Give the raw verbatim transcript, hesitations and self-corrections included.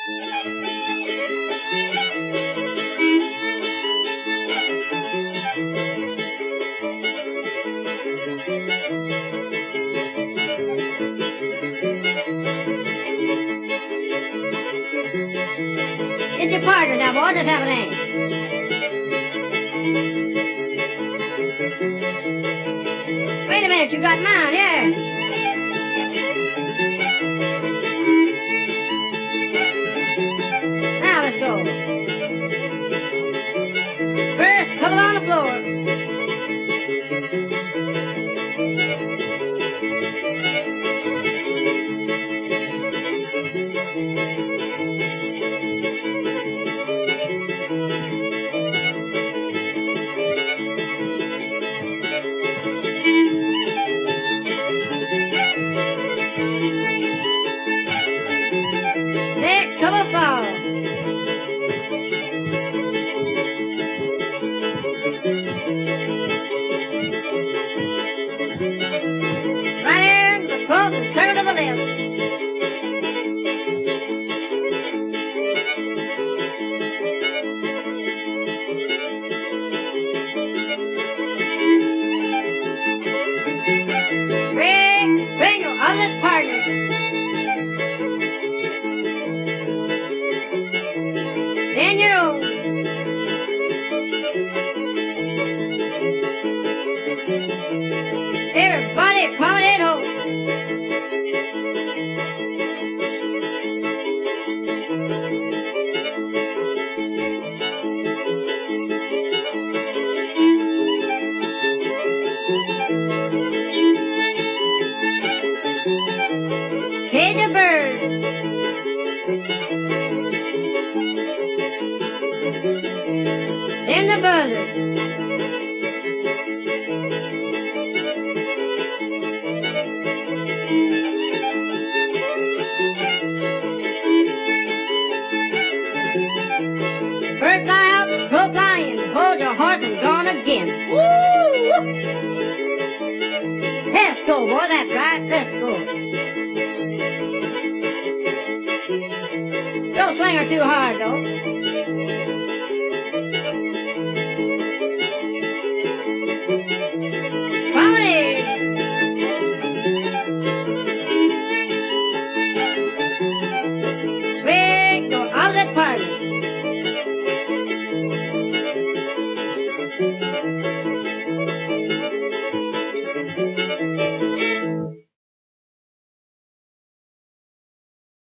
It's your partner now, boy. Just have a name. Wait a minute, you got mine, yeah. Now let's go. First, couple on the floor. Next, couple fall. Right here, the foot and turn to the left. Ring, spring your other partner. Then your own. Everybody promenade home. Cage a bird. Then the buzzard. Bird fly out, crow fly in. Hold your horse and gone again. Woo! Let's go, boy, that's right. Let's go. Don't swing her too hard, though.